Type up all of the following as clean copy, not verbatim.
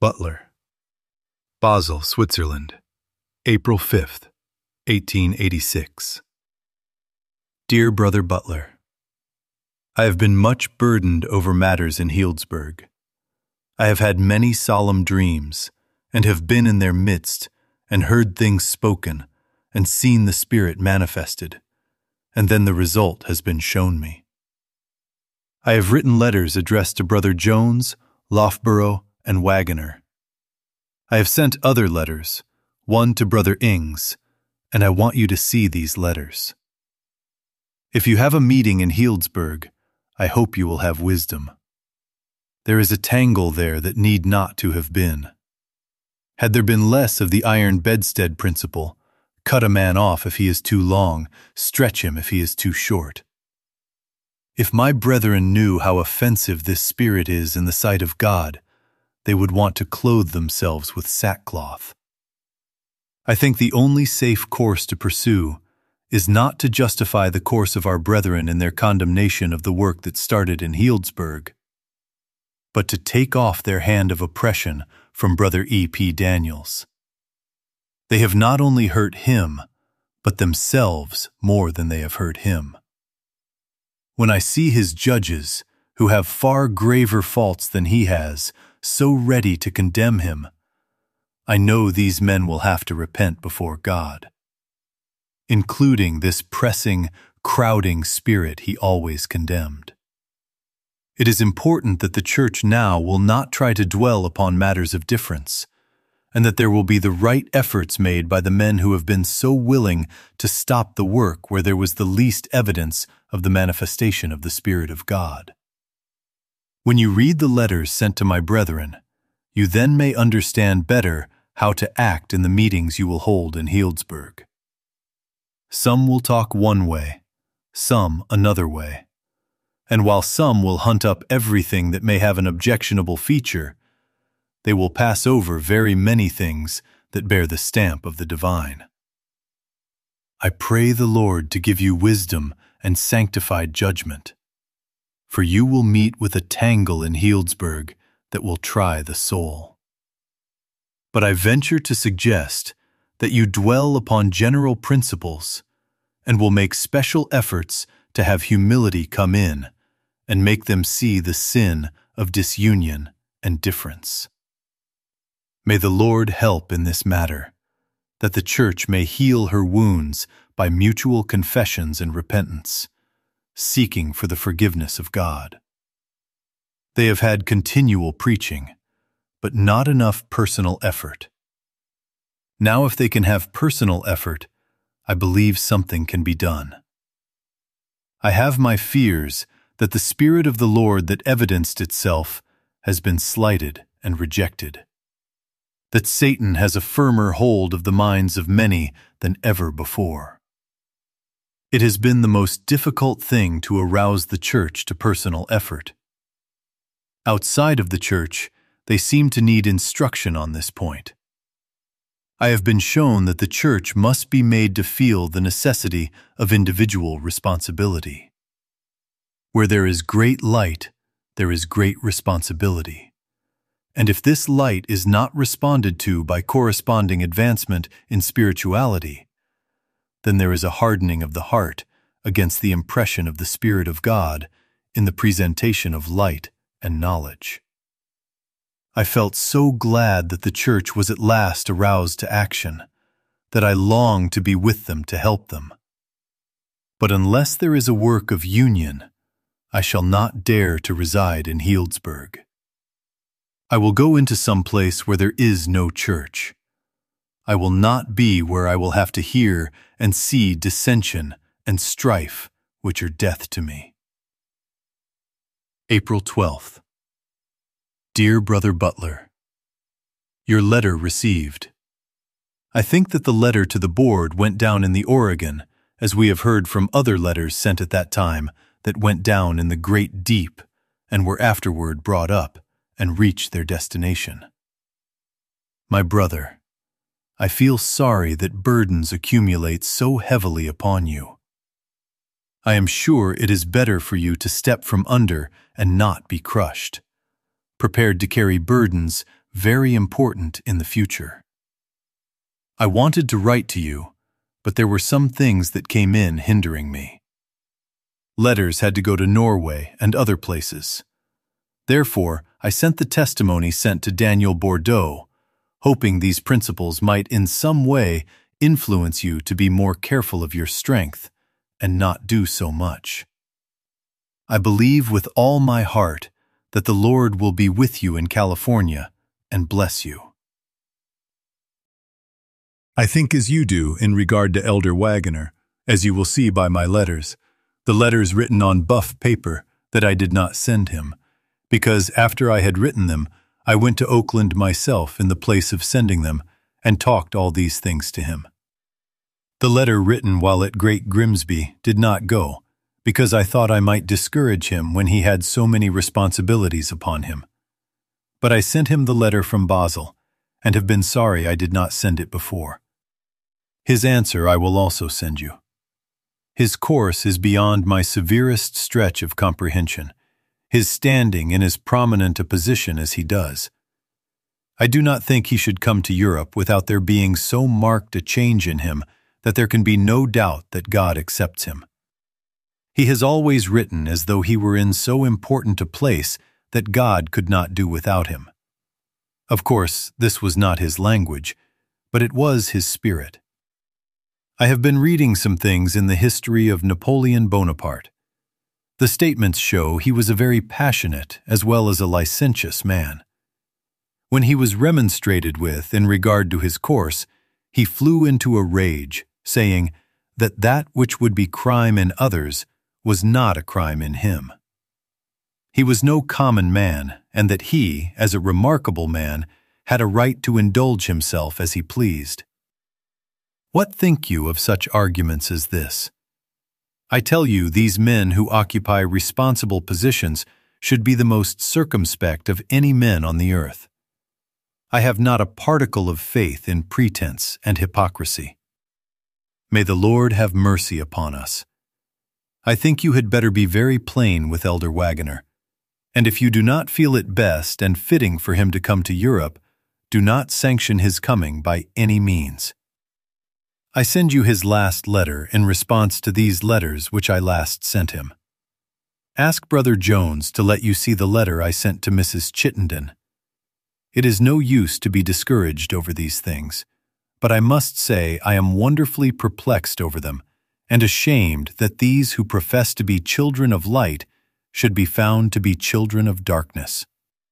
Butler. Basel, Switzerland, April 5th, 1886. Dear Brother Butler, I have been much burdened over matters in Healdsburg. I have had many solemn dreams, and have been in their midst, and heard things spoken, and seen the Spirit manifested, and then the result has been shown me. I have written letters addressed to Brother Jones, Loughborough, and Wagoner. I have sent other letters, one to Brother Ings, and I want you to see these letters. If you have a meeting in Healdsburg, I hope you will have wisdom. There is a tangle there that need not to have been. Had there been less of the iron bedstead principle, cut a man off if he is too long, stretch him if he is too short. If my brethren knew how offensive this spirit is in the sight of God, they would want to clothe themselves with sackcloth. I think the only safe course to pursue is not to justify the course of our brethren in their condemnation of the work that started in Healdsburg, but to take off their hand of oppression from Brother E. P. Daniels. They have not only hurt him, but themselves more than they have hurt him. When I see his judges, who have far graver faults than he has, so ready to condemn him, I know these men will have to repent before God, including this pressing, crowding spirit he always condemned. It is important that the Church now will not try to dwell upon matters of difference, and that there will be the right efforts made by the men who have been so willing to stop the work where there was the least evidence of the manifestation of the Spirit of God. When you read the letters sent to my brethren, you then may understand better how to act in the meetings you will hold in Healdsburg. Some will talk one way, some another way, and while some will hunt up everything that may have an objectionable feature, they will pass over very many things that bear the stamp of the divine. I pray the Lord to give you wisdom and sanctified judgment, for you will meet with a tangle in Healdsburg that will try the soul. But I venture to suggest that you dwell upon general principles and will make special efforts to have humility come in and make them see the sin of disunion and difference. May the Lord help in this matter, that the Church may heal her wounds by mutual confessions and repentance, seeking for the forgiveness of God. They have had continual preaching, but not enough personal effort. Now if they can have personal effort, I believe something can be done. I have my fears that the Spirit of the Lord that evidenced itself has been slighted and rejected, that Satan has a firmer hold of the minds of many than ever before. It has been the most difficult thing to arouse the Church to personal effort. Outside of the Church, they seem to need instruction on this point. I have been shown that the Church must be made to feel the necessity of individual responsibility. Where there is great light, there is great responsibility. And if this light is not responded to by corresponding advancement in spirituality, then there is a hardening of the heart against the impression of the Spirit of God in the presentation of light and knowledge. I felt so glad that the Church was at last aroused to action, that I longed to be with them to help them. But unless there is a work of union, I shall not dare to reside in Healdsburg. I will go into some place where there is no Church. I will not be where I will have to hear and see dissension and strife, which are death to me. April 12th. Dear Brother Butler, your letter received. I think that the letter to the board went down in the Oregon, as we have heard from other letters sent at that time that went down in the great deep and were afterward brought up and reached their destination. My brother, I feel sorry that burdens accumulate so heavily upon you. I am sure it is better for you to step from under and not be crushed, prepared to carry burdens very important in the future. I wanted to write to you, but there were some things that came in hindering me. Letters had to go to Norway and other places. Therefore, I sent the testimony sent to Daniel Bordeaux, hoping these principles might in some way influence you to be more careful of your strength and not do so much. I believe with all my heart that the Lord will be with you in California and bless you. I think as you do in regard to Elder Wagoner, as you will see by my letters, the letters written on buff paper that I did not send him, because after I had written them, I went to Oakland myself in the place of sending them and talked all these things to him. The letter written while at Great Grimsby did not go, because I thought I might discourage him when he had so many responsibilities upon him. But I sent him the letter from Basel, and have been sorry I did not send it before. His answer I will also send you. His course is beyond my severest stretch of comprehension, his standing in as prominent a position as he does. I do not think he should come to Europe without there being so marked a change in him that there can be no doubt that God accepts him. He has always written as though he were in so important a place that God could not do without him. Of course, this was not his language, but it was his spirit. I have been reading some things in the history of Napoleon Bonaparte. The statements show he was a very passionate as well as a licentious man. When he was remonstrated with in regard to his course, he flew into a rage, saying that that which would be crime in others was not a crime in him. He was no common man, and that he, as a remarkable man, had a right to indulge himself as he pleased. What think you of such arguments as this? I tell you, these men who occupy responsible positions should be the most circumspect of any men on the earth. I have not a particle of faith in pretense and hypocrisy. May the Lord have mercy upon us. I think you had better be very plain with Elder Wagoner, and if you do not feel it best and fitting for him to come to Europe, do not sanction his coming by any means. I send you his last letter in response to these letters which I last sent him. Ask Brother Jones to let you see the letter I sent to Mrs. Chittenden. It is no use to be discouraged over these things, but I must say I am wonderfully perplexed over them, and ashamed that these who profess to be children of light should be found to be children of darkness.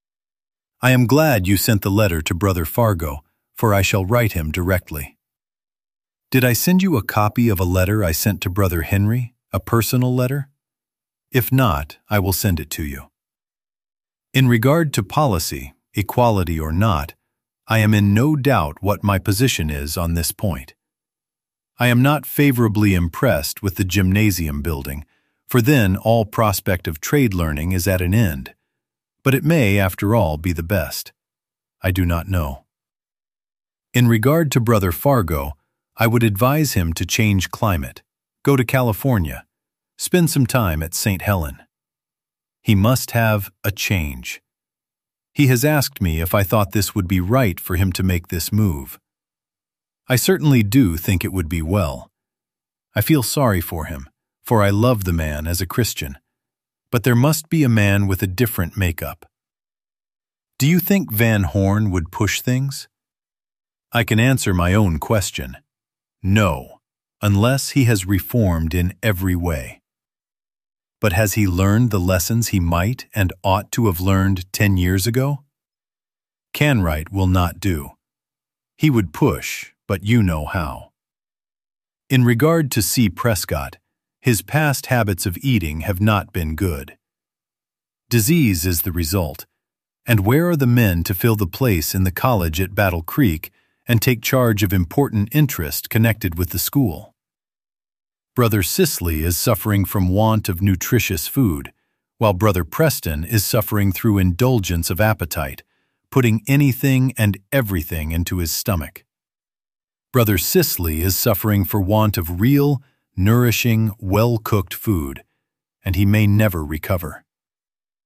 I am glad you sent the letter to Brother Fargo, for I shall write him directly. Did I send you a copy of a letter I sent to Brother Henry, a personal letter? If not, I will send it to you. In regard to policy, equality or not, I am in no doubt what my position is on this point. I am not favorably impressed with the gymnasium building, for then all prospect of trade learning is at an end. But it may, after all, be the best. I do not know. In regard to Brother Fargo, I would advise him to change climate, go to California, spend some time at St. Helen. He must have a change. He has asked me if I thought this would be right for him to make this move. I certainly do think it would be well. I feel sorry for him, for I love the man as a Christian, but there must be a man with a different makeup. Do you think Van Horn would push things? I can answer my own question. No, unless he has reformed in every way. But has he learned the lessons he might and ought to have learned 10 years ago? Canright will not do. He would push, but you know how. In regard to C. Prescott, his past habits of eating have not been good. Disease is the result, and where are the men to fill the place in the college at Battle Creek and take charge of important interest connected with the school? Brother Sisley is suffering from want of nutritious food, while Brother Preston is suffering through indulgence of appetite, putting anything and everything into his stomach. Brother Sisley is suffering for want of real, nourishing, well-cooked food, and he may never recover.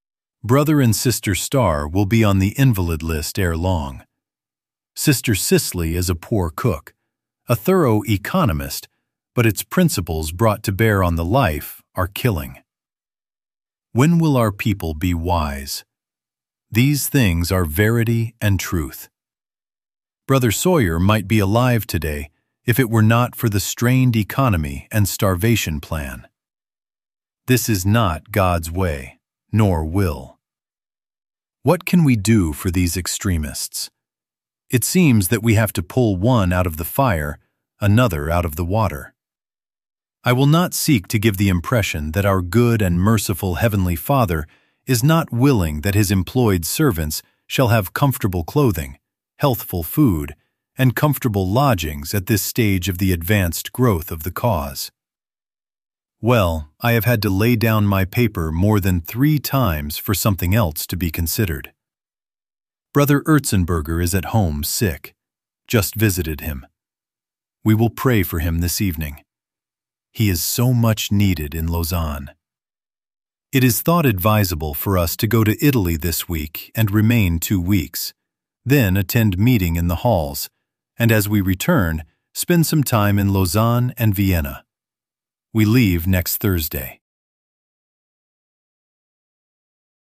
Brother and Sister Starr will be on the invalid list ere long. Sister Sisley is a poor cook, a thorough economist, but its principles brought to bear on the life are killing. When will our people be wise? These things are verity and truth. Brother Sawyer might be alive today if it were not for the strained economy and starvation plan. This is not God's way, nor will. What can we do for these extremists? It seems that we have to pull one out of the fire, another out of the water. I will not seek to give the impression that our good and merciful Heavenly Father is not willing that His employed servants shall have comfortable clothing, healthful food, and comfortable lodgings at this stage of the advanced growth of the cause. Well, I have had to lay down my paper more than 3 times for something else to be considered. Brother Erzenberger is at home sick. Just visited him. We will pray for him this evening. He is so much needed in Lausanne. It is thought advisable for us to go to Italy this week and remain 2 weeks, then attend meeting in the halls, and as we return, spend some time in Lausanne and Vienna. We leave next Thursday.